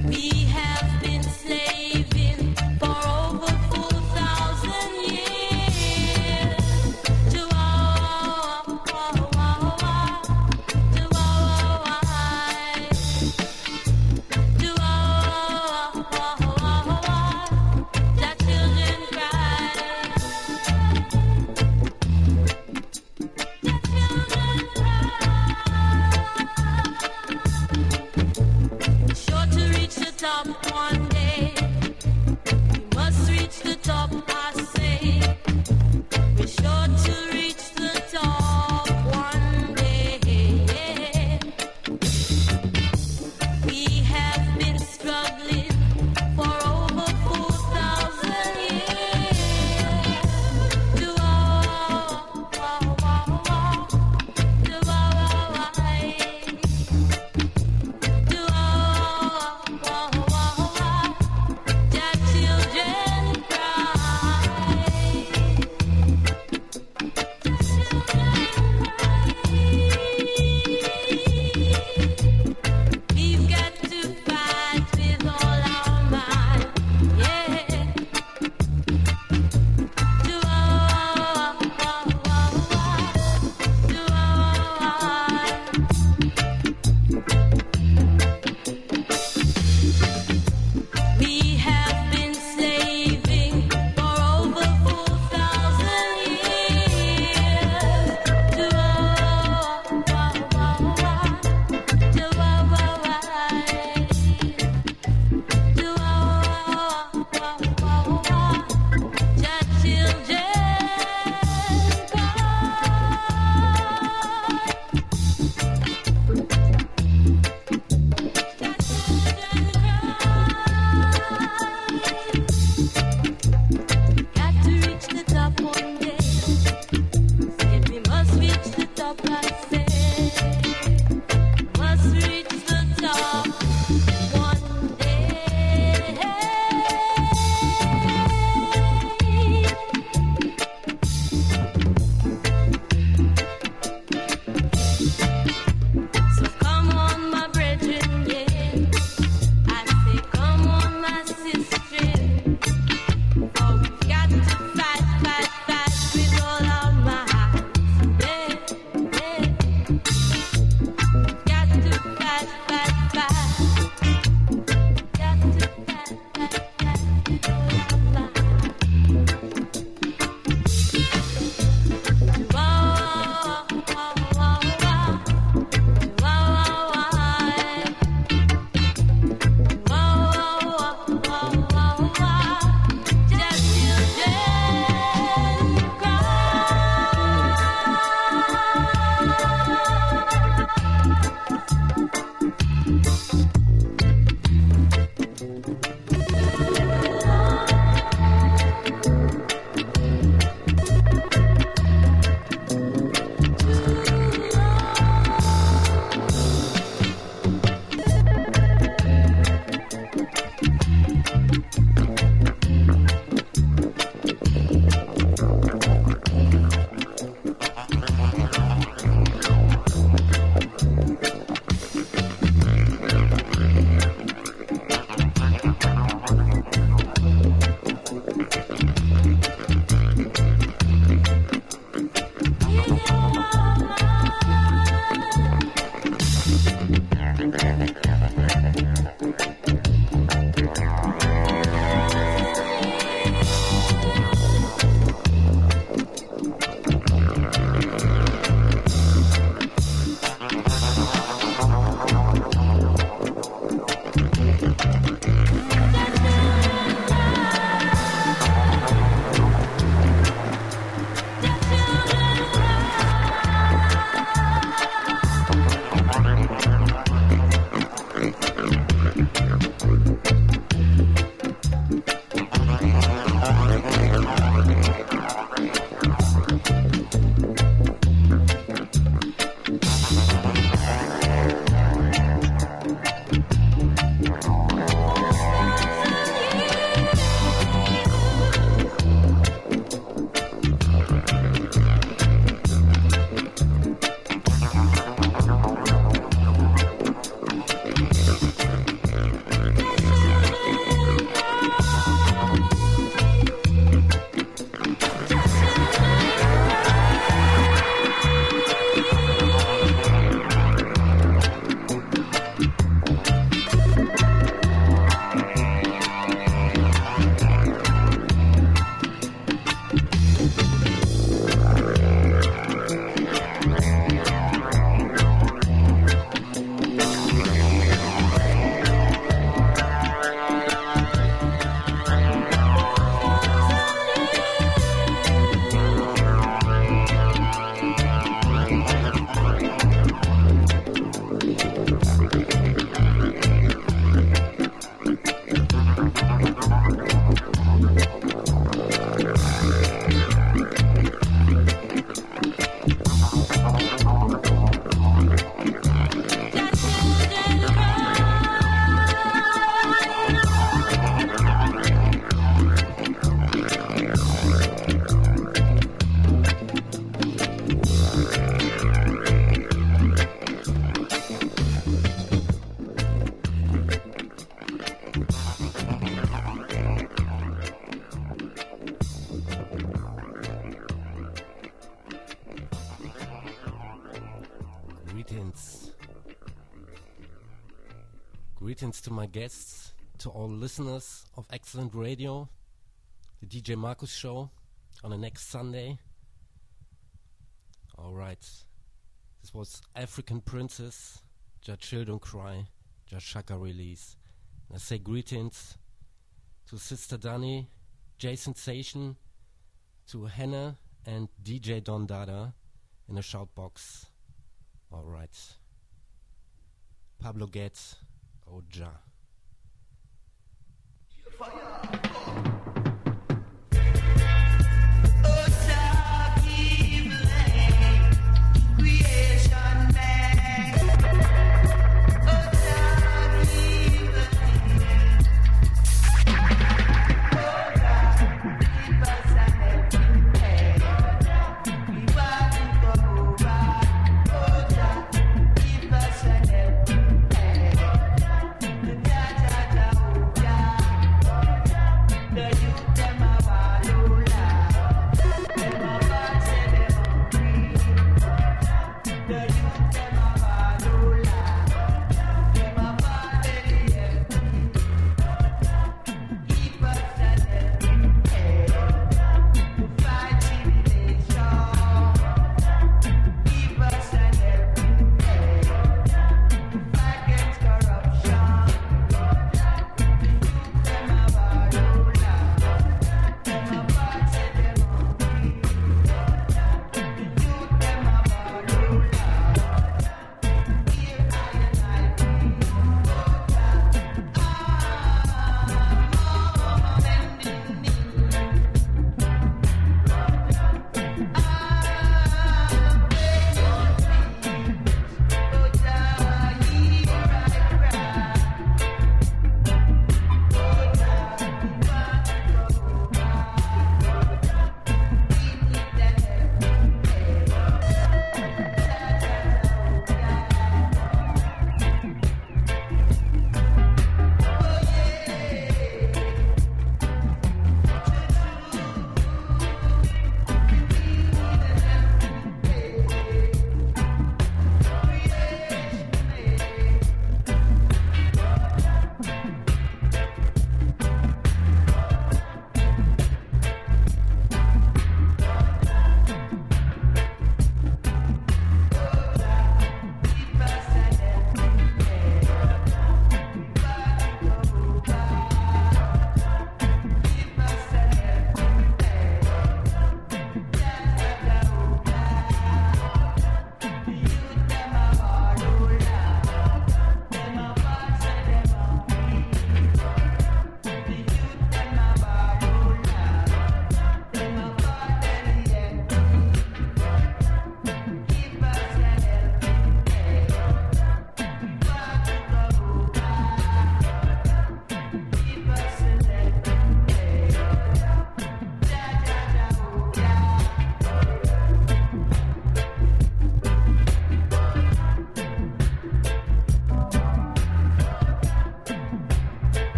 We have been slaving for over 4,000 years to our that children cry. Sure to reach the top one day. We must reach the top, I say. We're sure to reach the top one day. We have been struggling for over 4,000 years to Greetings to my guests, to all listeners of Excellent Radio, the DJ Marcus Show on the next Sunday. Alright, this was African Princess, Just Children Cry, Just Shaka Release. And I say greetings to Sister Danny, Jason Station, to Hannah and DJ Don Dada in the shout box. Alright. Pablo Getz, Oja. The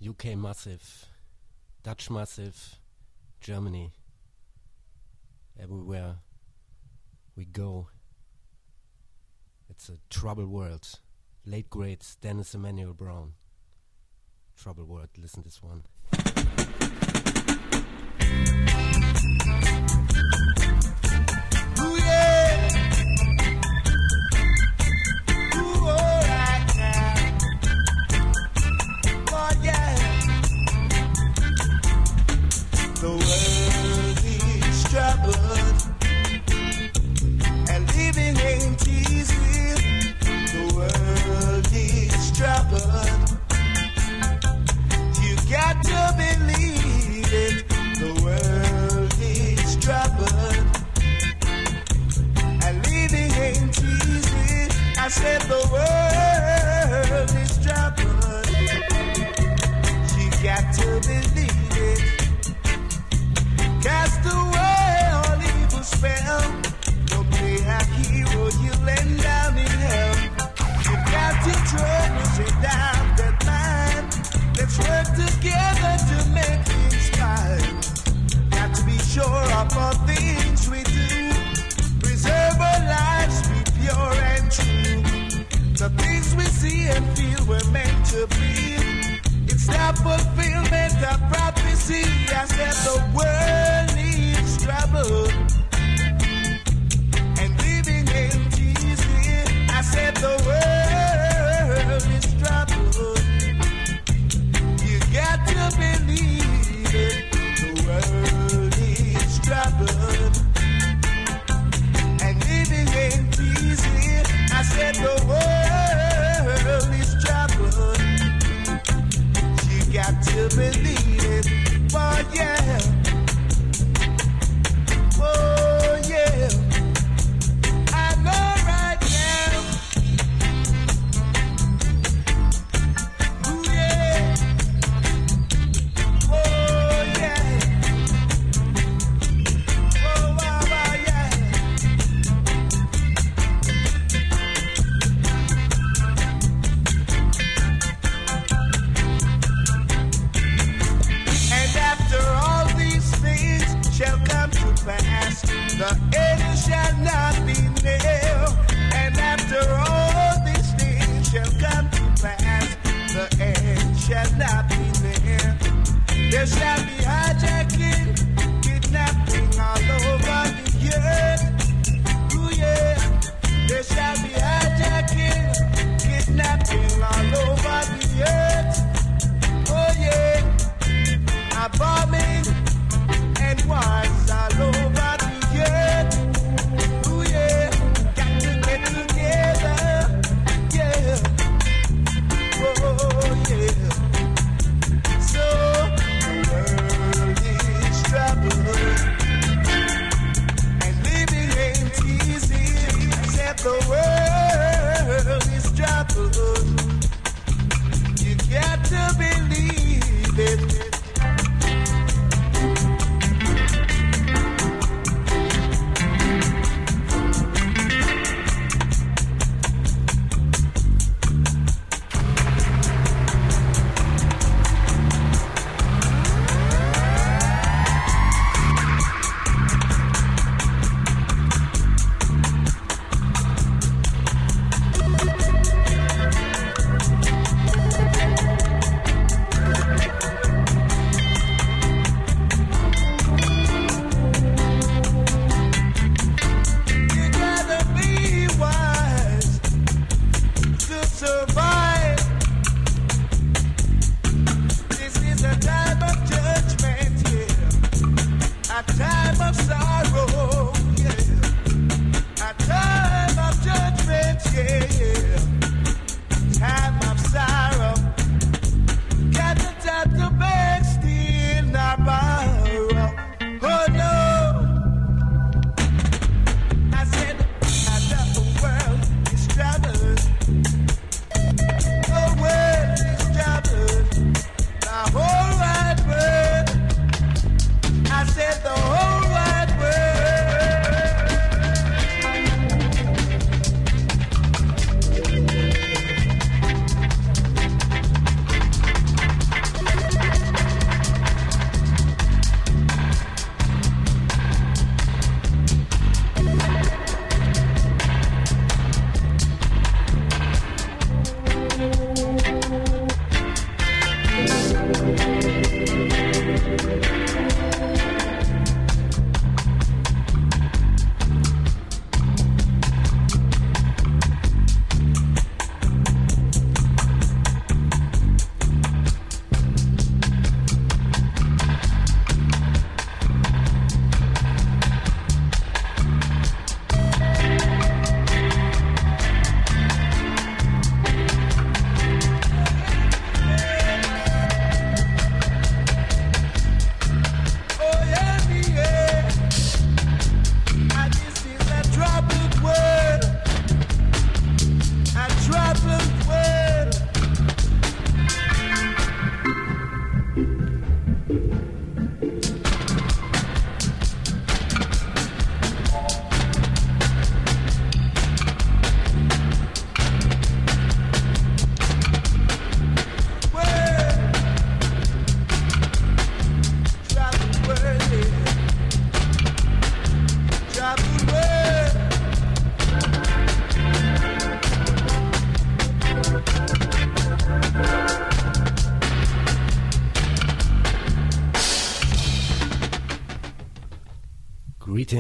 UK massive, Dutch massive, Germany. Everywhere we go, it's a troubled world. Late great Dennis Emmanuel Brown. Troubled world. Listen to this one. Ooh, yeah. Ooh, all right now. Oh, yeah. The world is troubled, and living ain't easy. The world is troubled. You got to believe it. The world is troubled, and living ain't easy. I said the world is troubled. You got to believe it. Cast away all evil spell. Don't play a hero, you'll end down in hell. You got your troubles and down that line. Let's work together to make things fine. Got to be sure of all things we do. Preserve our lives, be pure and true. The things we see and feel we're meant to be. It's the fulfillment of prophecy. I said the world needs trouble, and living ain't easy. I said the world is trouble. You got to believe it. The world is trouble, and living ain't easy. I said the world is trouble. You got to believe it. Oh yeah. Oh yeah. I know right now. Ooh yeah. Oh yeah. Oh wow, wow, yeah. And after all these things shall come to pass, the end shall not be nailed. And after all these things shall come to pass, the end shall not be nailed. There shall be hijacking, kidnapping all over the earth. Ooh yeah. There shall be hijacking, kidnapping all over the earth. Oh yeah. A bombing and wars all over the earth. Ooh yeah, got to get together, yeah. Oh yeah. So the world is troubled, and living ain't easy. Except the world is troubled. You got to believe it.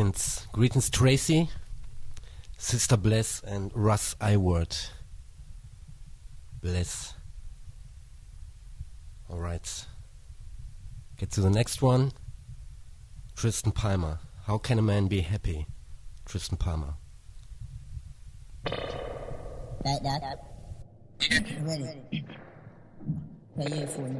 Greetings. Greetings, Tracy, Sister Bless, and Russ Iward. Bless. Alright. Get to the next one. Tristan Palmer. How can a man be happy? Tristan Palmer. That. Ready. Play it for you.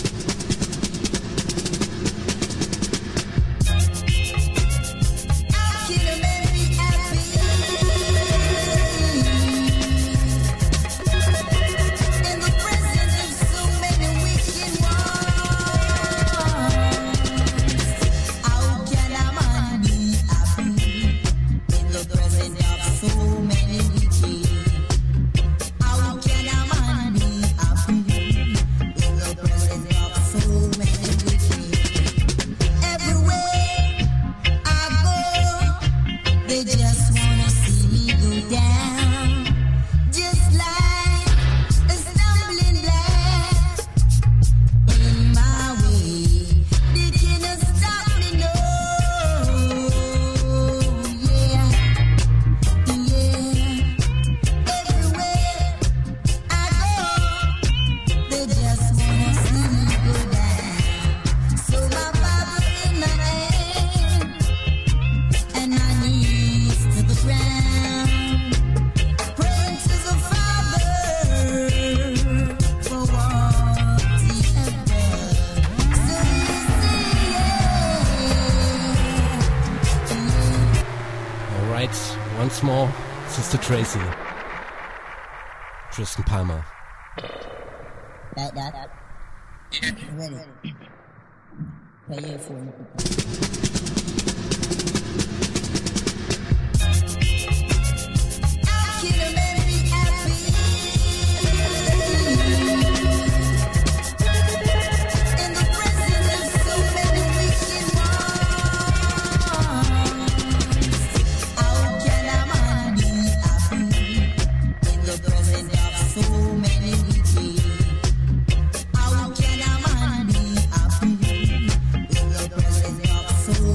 Once more, Sister Tracy. Tristan Palmer. That. Ready. Play it for you. So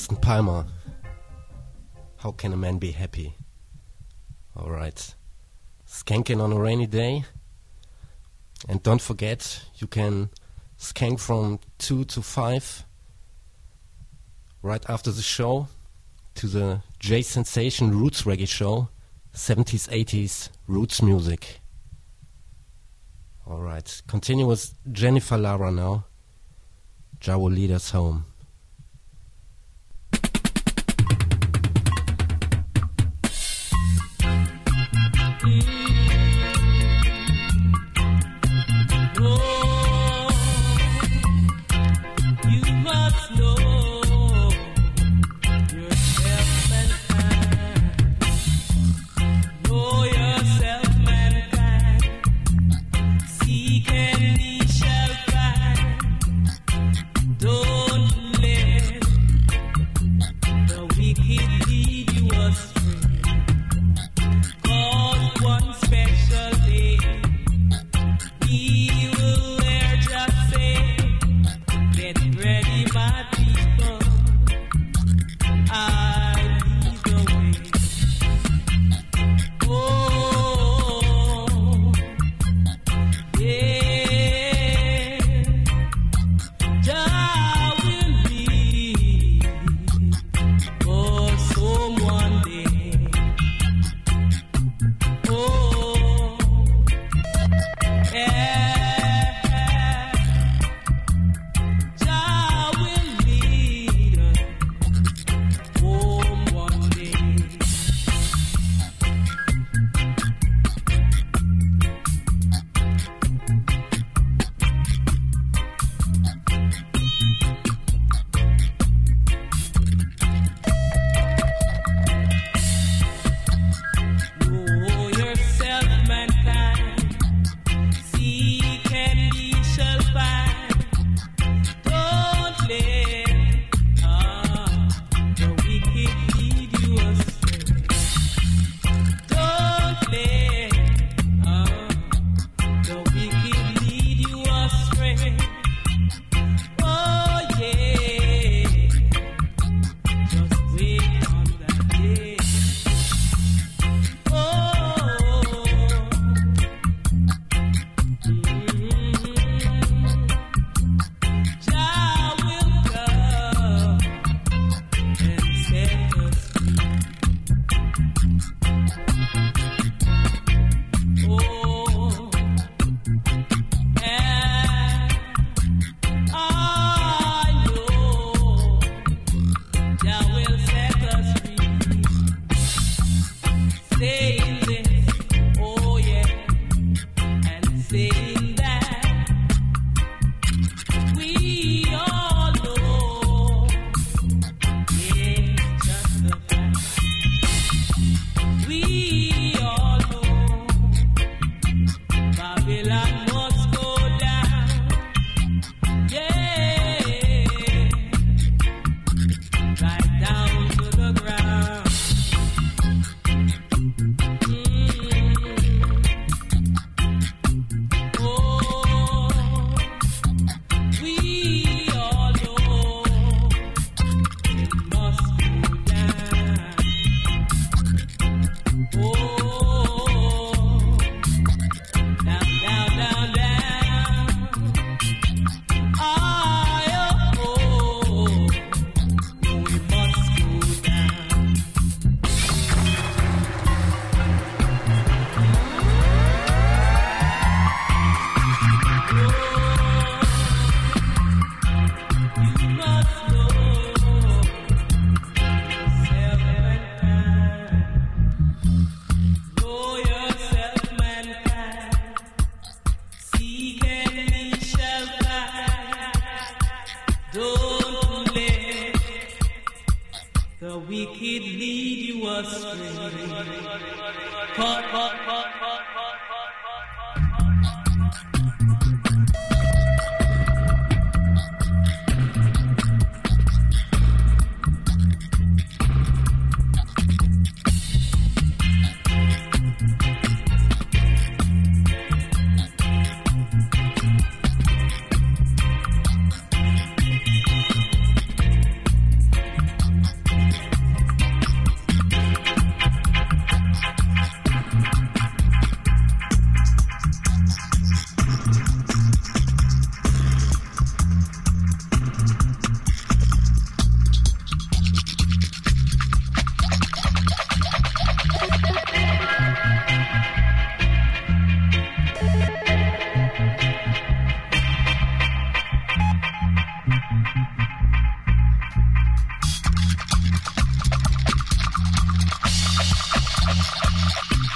Preston Palmer. How can a man be happy? Alright. Skanking on a rainy day. And don't forget, you can skank from 2 to 5 right after the show to the J Sensation Roots Reggae Show. 70s, 80s roots music. Alright. Continue with Jennifer Lara now. Jah will lead us home.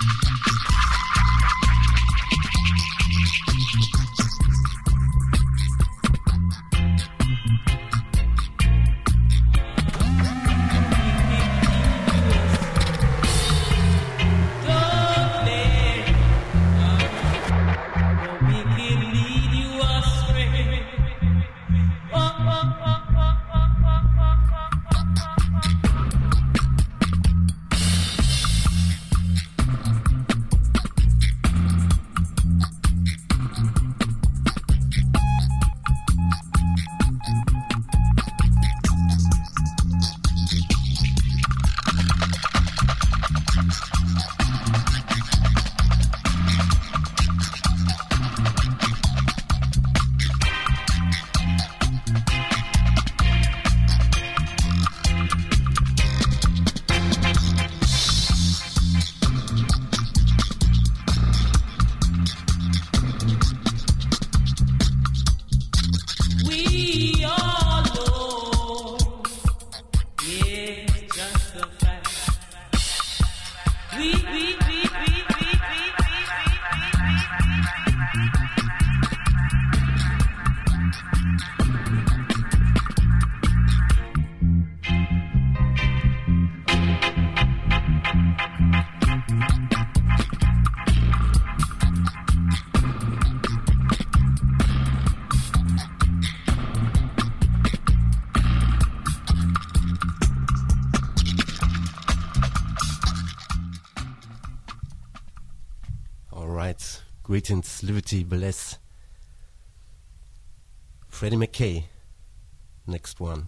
Greetings, Liberty, bless. Freddie McKay, next one.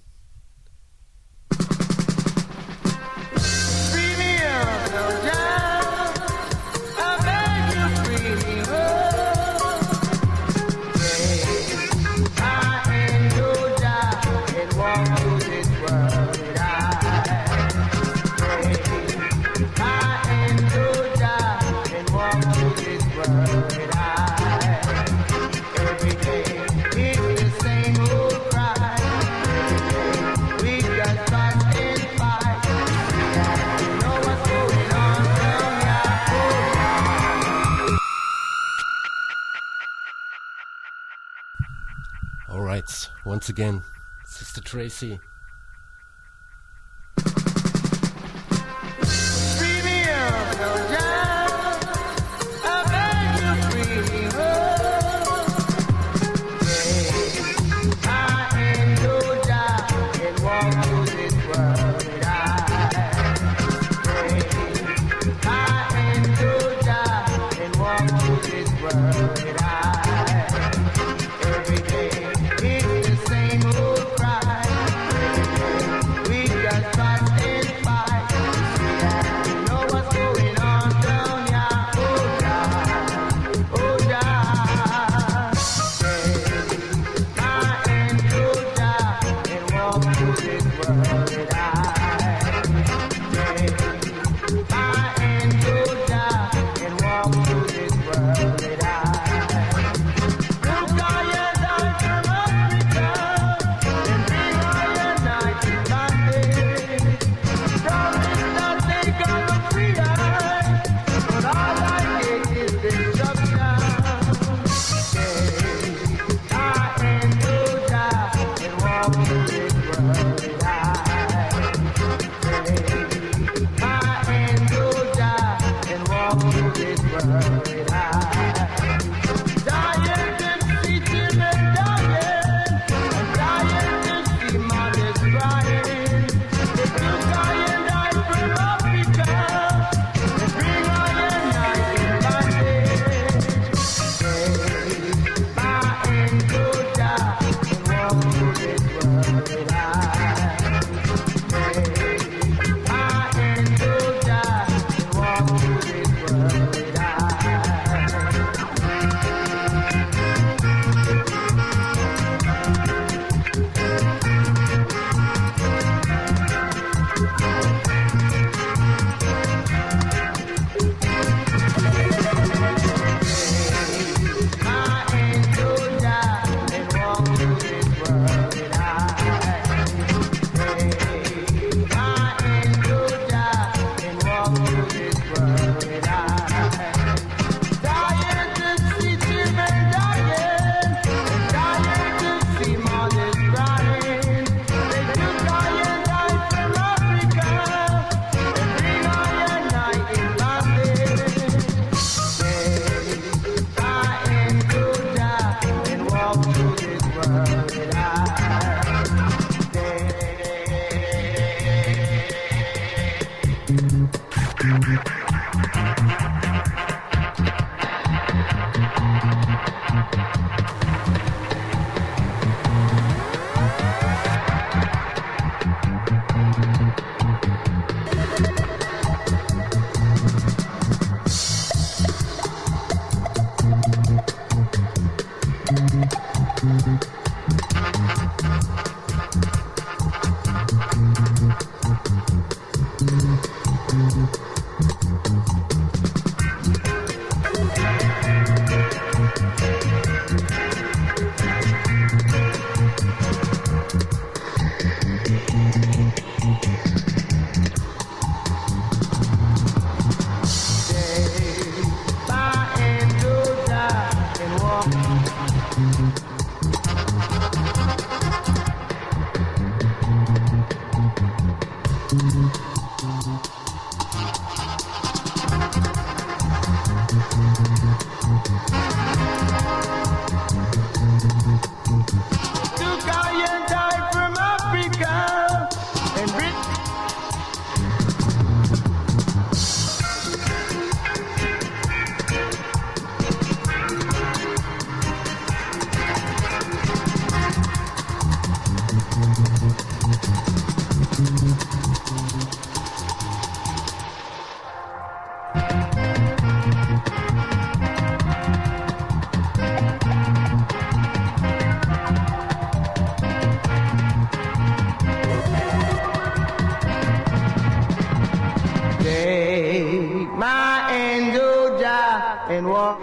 Once again, Sister Tracy. Took iron died from Africa and Britain. Take my angel Jah and walk.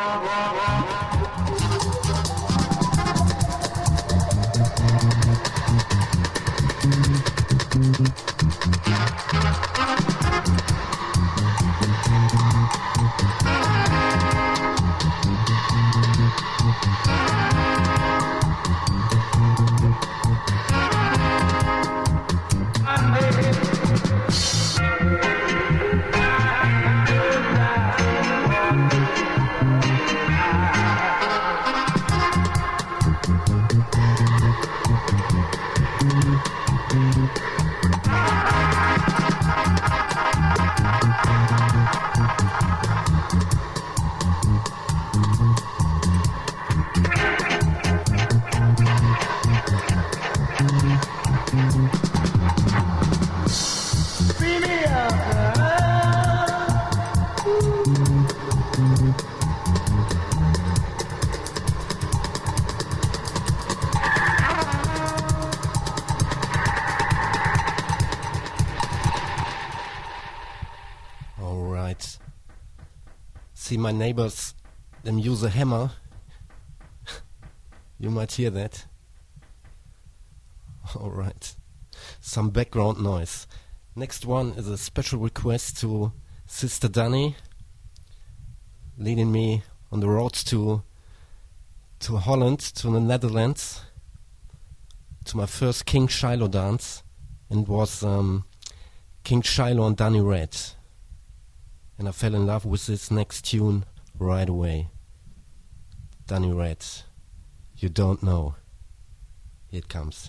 Free me up. All right. See my neighbors, them use a hammer. You might hear that. All right. Some background noise. Next one is a special request to Sister Danny, leading me on the road to Holland, to the Netherlands, to my first King Shiloh dance, and it was King Shiloh and Danny Red. And I fell in love with this next tune right away. Danny Red, You Don't Know. Here it comes.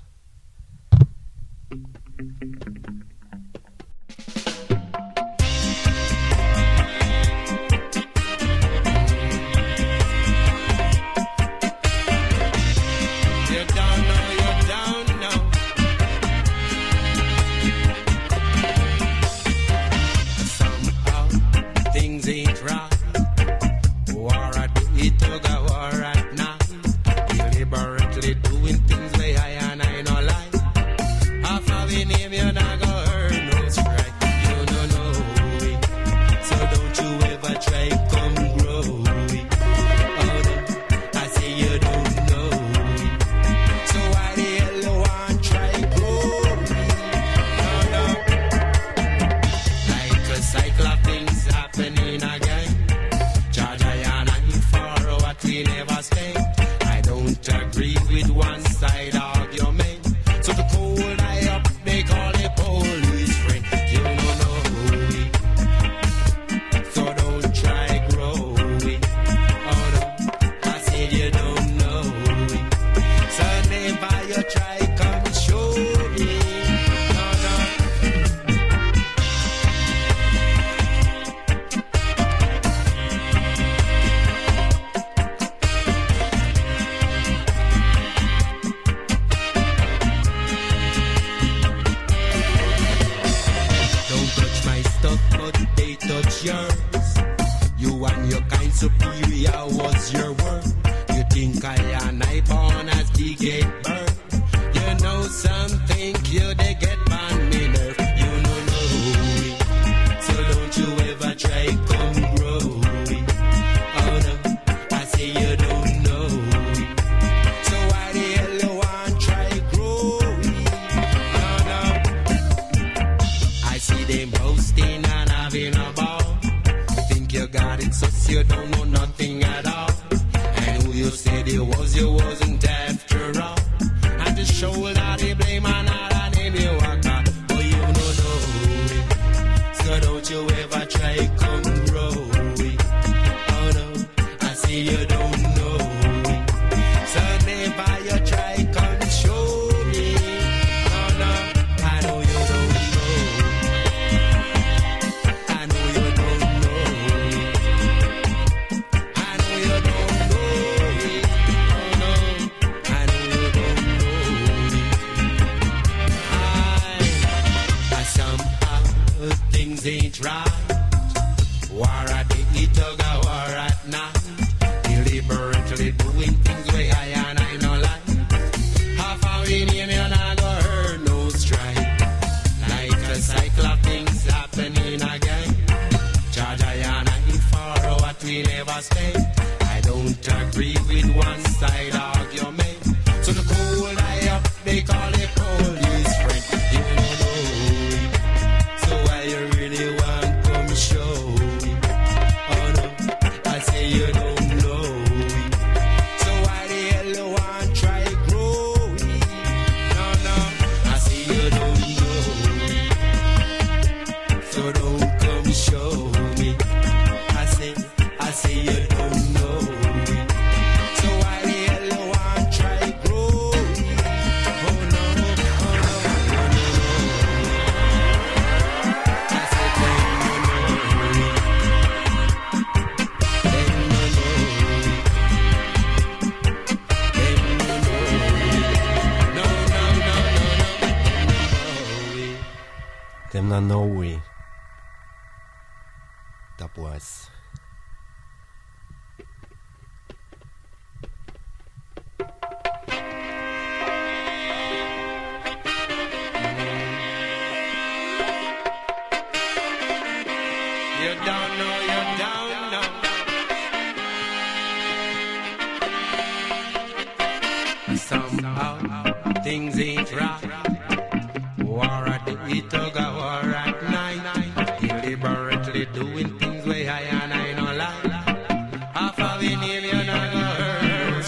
Doing things way I and I no like. Half of the name you not go earn no strike. You don't know it, so don't you ever try come grow it. Oh no, I say you don't know it, so why the hell you want try grow it? No, like a cycle of things happening again. Charge I and I for what we never spent. Don't agree with one side argument. So the cold eye up, they call the police friend. You don't know it, so don't try grow it. Oh no, I said you don't know it, so never you try come show me. No, but they touch yours. You and your kind superior was your word. You think I and I born as the gate bird. You know some think you they get on me nerve. You don't know it, so don't you ever try come grow it. Oh no, I say you don't know it, so why the hell you want try grow it? Oh no, I see them boasting and having a ball. Think you got it, so you don't know nothing at all. And who you said it was, you wasn't after all. And the shoulder they blame and all the name you walk out. But you don't know it, so don't you ever try come grow it. we never stay. I don't agree with one side argument. So the cold eye up, they call it police friend. You don't know it. So why you really want come show it? Oh no, I say you don't know it. So why the hell you want try grow it? No, no, I say you don't know it. So don't come show me. I say you don't know it. So why the hell you want try grow it? Oh no, oh no, oh no, I said then you know it. Then you know it. Then you know it. No, no, no, no, no, Them not know we. Dubwise. you don't know, you don't know. Somehow things ain't right. War at the tug of war at night. Deliberately doing things way I and I no like. Half of the name you not gonna hurt.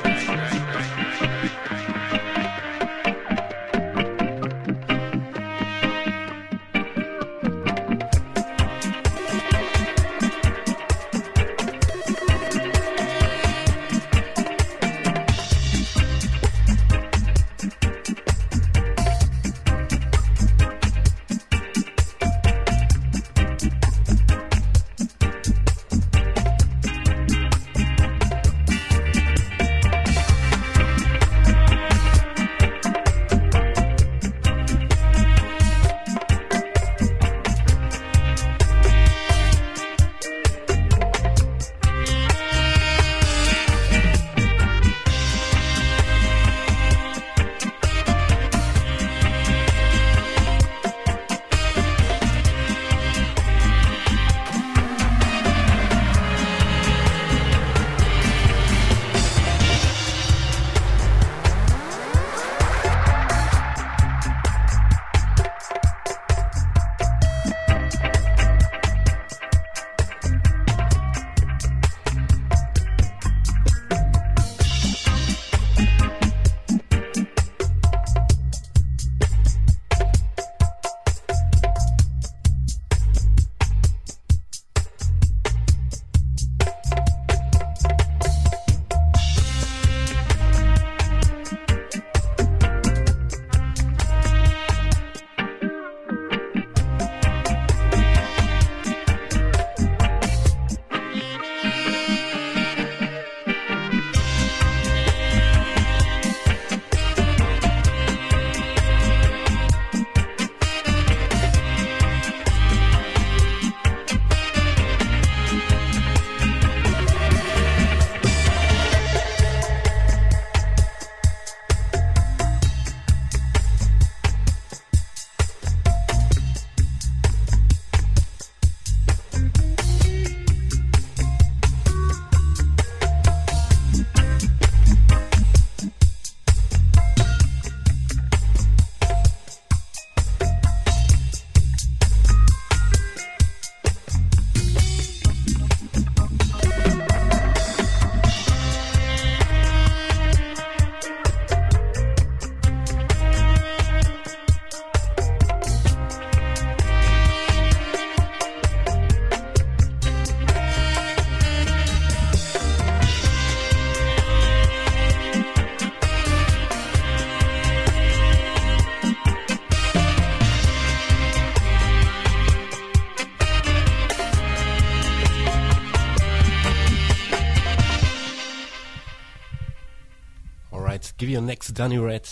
Give you next Danny Red,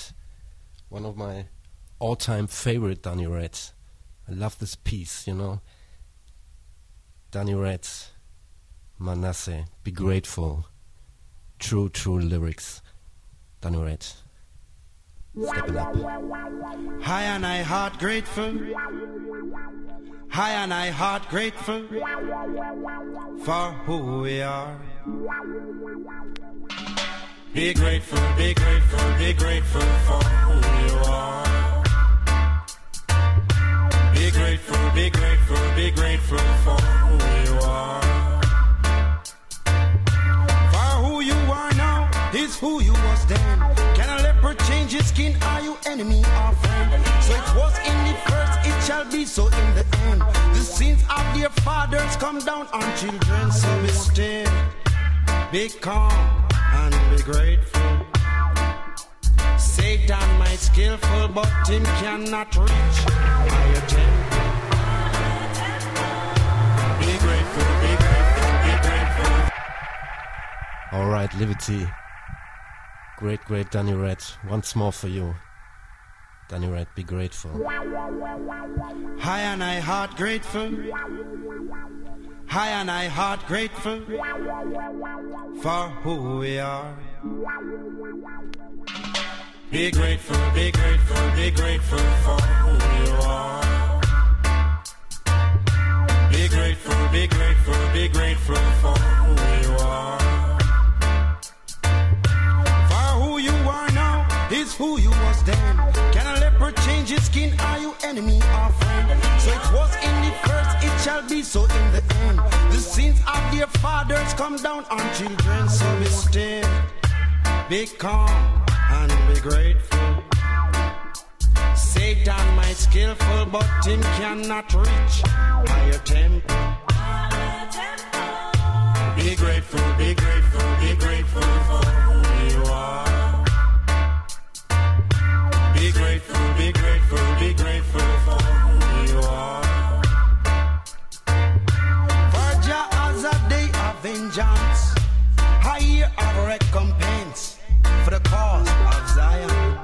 one of my all-time favorite Danny Red. I love this piece, you know. Danny Red, Manasseh, Be Grateful, true lyrics. Danny Red, stepping up. High and I heart grateful. High and I heart grateful for who we are. Be grateful, be grateful, be grateful for who you are. Be grateful, be grateful, be grateful for who you are. For who you are now is who you was then. Can a leopard change his skin? Are you enemy or friend? So it was in the first, it shall be so in the end. The sins of their fathers come down on children. So be still, be calm, and be grateful. Satan might skillful, but him cannot reach higher temple. Be grateful, be grateful, be grateful. All right, Liberty. Great, great Danny Red. Once more for you. Danny Red, be grateful. High and I heart grateful. High and I heart grateful for who we are. Be grateful, be grateful, be grateful for who you are. Be grateful, be grateful, be grateful for who you are. For who you are now is who you was then. Can a leopard change his skin? Are you enemy or friend? So it was in the first, it shall be so in the end. The sins of their fathers come down on children. So be still, be calm, and be grateful. Satan might skillful, but him cannot reach higher temple. Be grateful, be grateful, be grateful for who you are. Be grateful, be grateful, be grateful for who you are. For Jah has a day of vengeance, a year of recompense for the cause of Zion.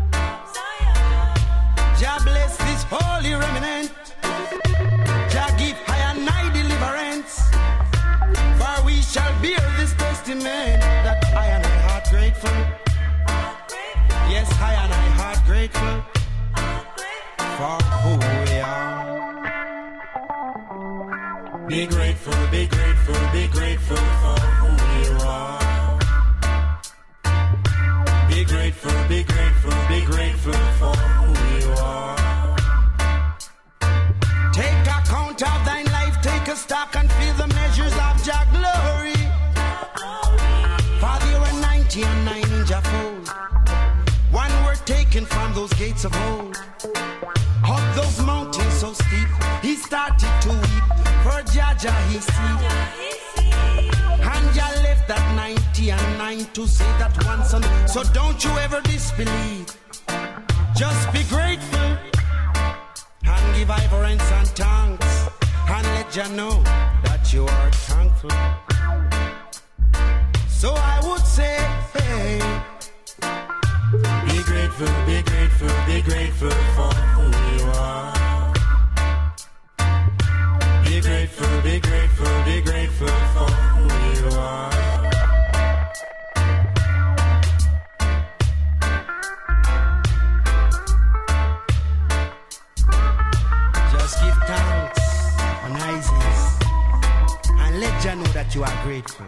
Jah bless this holy remnant. Jah give high and high deliverance. For we shall bear this testament that I and I heart grateful. Yes, I and I heart grateful for who we are. Be grateful, be grateful, be grateful for who you are. Be grateful, be grateful, be grateful for who you are. Take account of thine life, take a stock and feel the measures of Jah glory. For there were 90 and 9 in Jah fold. One word taken from those gates of old. Up those mountains so steep, he started to weep. For Jah he see. And Jah left that 90 and 9 to say that one son. So don't you ever disbelieve. Just be grateful and give reverence and thanks, and let Jah know that you are thankful. So I would say, hey, be grateful, be grateful, be grateful for who you are. Be grateful, be grateful, be grateful for who you are. Just give thanks on Isis and let Jah know that you are grateful.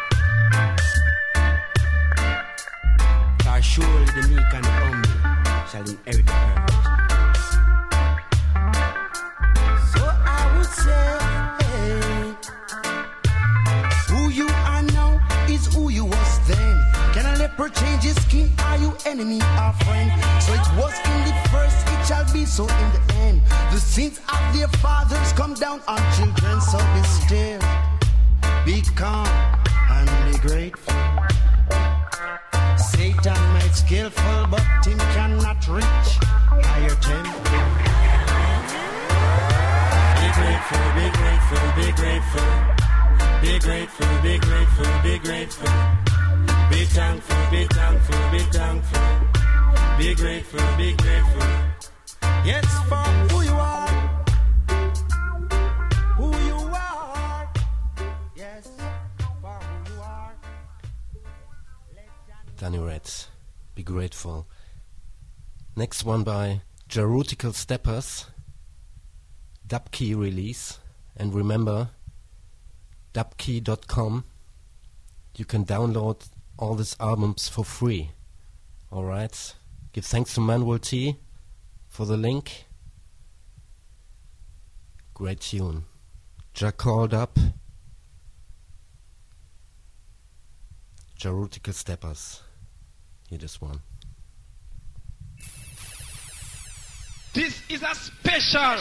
For surely the meek and the humble shall inherit the earth. So I would say, hey, who you are now is who you was then. Can a leopard change his skin? Are you enemy or friend? So it was in the first, it shall be so in the end. The sins of their fathers come down on children. So be still, be calm, and be grateful. Satan might skillful, but him cannot reach higher temple. Be grateful, be grateful, be grateful. Be grateful, be grateful, be grateful. Be thankful, be thankful, be thankful. Be grateful, be grateful. Yes, for who you are. Who you are. Yes, for who you are. Danny Red, be grateful. Next one by Jerutical Steppers. Dubkey release. And remember, dubkey.com, you can download all these albums for free. Alright? Give thanks to Manuel T for the link. Great tune. Jack Called Up, Jarutical Steppers. Here this one. This is a special.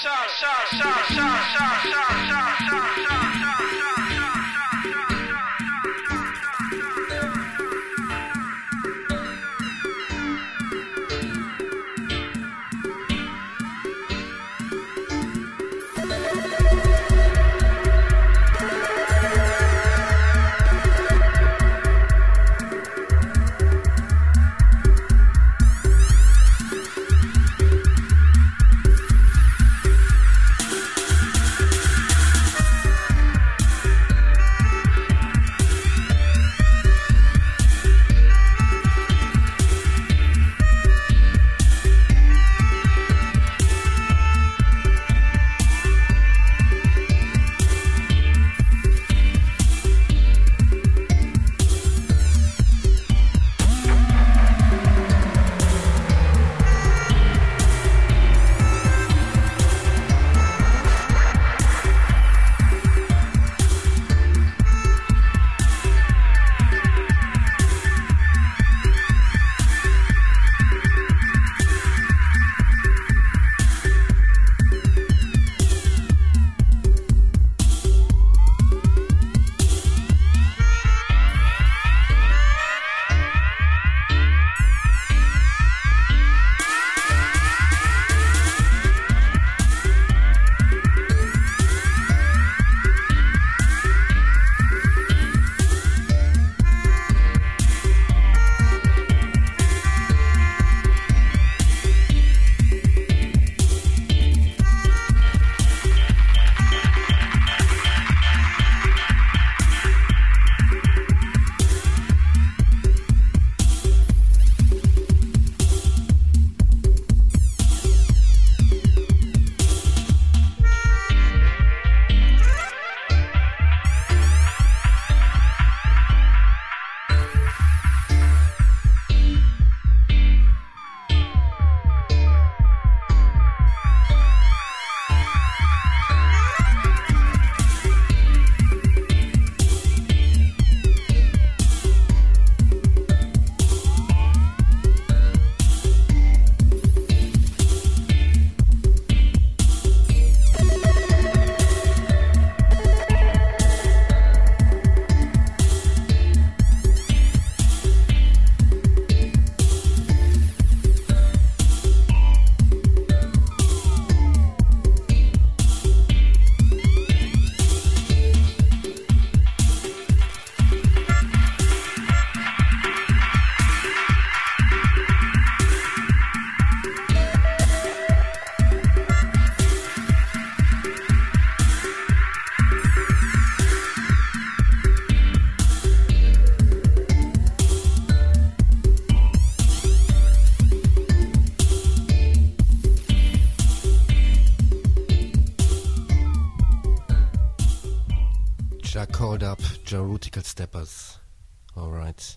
Called Up, Jarutical Steppers. Alright.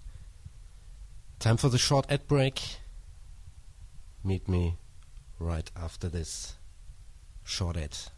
Time for the short ad break. Meet me right after this short ad.